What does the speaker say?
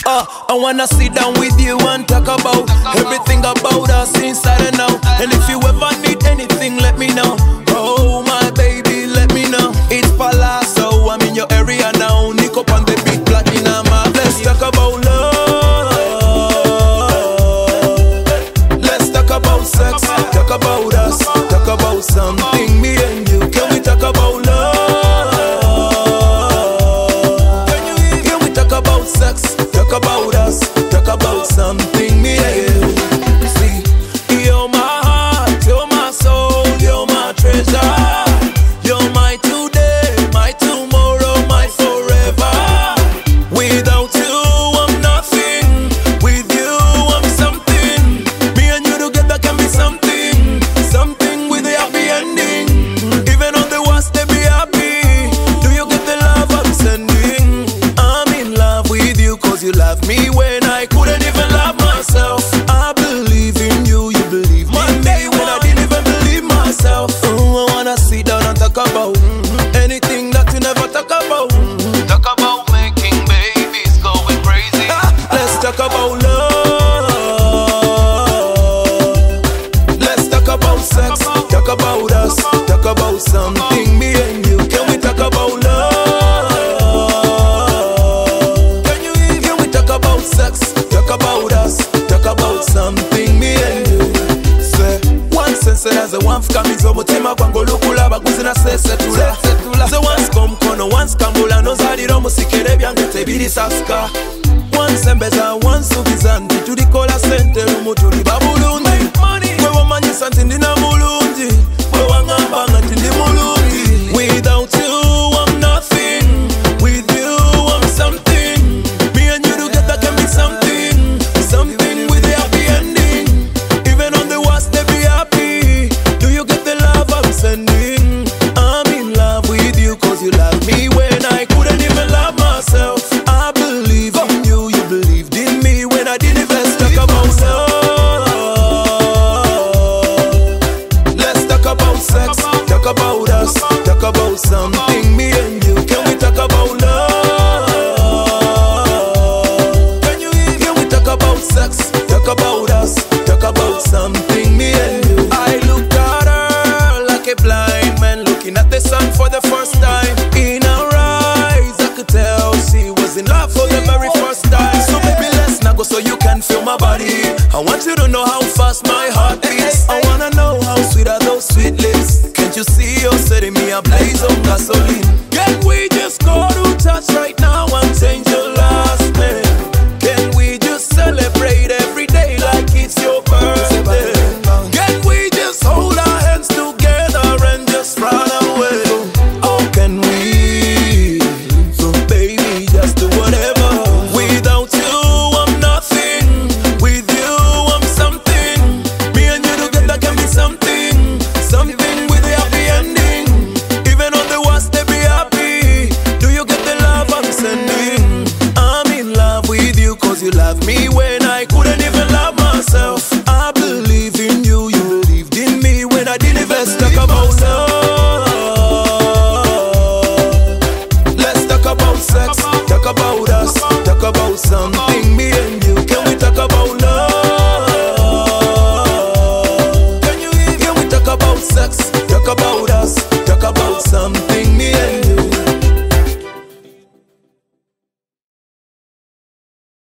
I wanna sit down with you and talk about everything about us inside and out. And if you ever need anything, let me know. Oh my baby, let me know. It's Palazzo, I'm in your area now. Nick up on the big platinum. Let's talk about love. Let's talk about sex. Talk about us. Talk about something me and you. Can we talk about love? Can we talk about sex? Talk about us, talk about something me and you. See, you're my heart, you're my soul, you're my treasure. You're my today, my tomorrow, my forever. Without you, I'm nothing. With you, I'm something. Me and you together can be something. Something with a happy ending. Even on the worst, they be happy. Do you get the love I'm sending? I'm in love with you, cause you love me when I couldn't even love myself. I believe in you, you believe in me when I didn't even believe myself. I wanna sit down and talk about anything that you never talk about. Talk about making babies going crazy. Let's talk about love. Let's talk about sex. Talk about us. Talk about something me and you. Can we talk about love? Can we talk about sex? Talk about us. Talk about something me and you. Say one sense as a one fkamizo mutima kwangu lukula baguzi na sese tula. Say once come kono once kambula no zadiro musikere byange tebiri saska. One sembeza one sufizanti tulikola sente lumutuli babulungi. Mwe wamanyi santi ndina mulungi. Mwe wangamba nga tindi mulungi. Without you I'm nothing. With you I'm something. Me and you together can be something. Something with a happy ending. Even on the worst they be happy. Do you get the love I'm sending? I'm in love with you cause you love me when I couldn't even love myself. I believe in you, you believed in me when I didn't even talk about love. Let's talk about sex, talk about us, talk about something me and you. Can we talk about love? Can we talk about sex, talk about us, talk about something me and you. I looked at her like a blind man looking at the sun for the first time. In her eyes I could tell she was in love for the very first time. So baby let's not go so you can feel my body. I want you to know how fast my heart beats. I wanna know how sweet are those sweet lips. Can't you see you're setting me ablaze on gasoline? Can we just go to church right now and change your last name? Can we just celebrate every day like it's your birthday? Can we just hold our hands together and just run away? Oh, can we? So baby, just do whatever. Without you, I'm nothing. With you, I'm something. Me and you together can be something. Something with a happy ending. Even on the worst, they be happy. Do you get the love I'm sending? I'm in love with you cause you love me when I couldn't even love myself. I believe in you, you believed in me when I didn't even talk about love. Let's talk about sex, talk about us, talk about something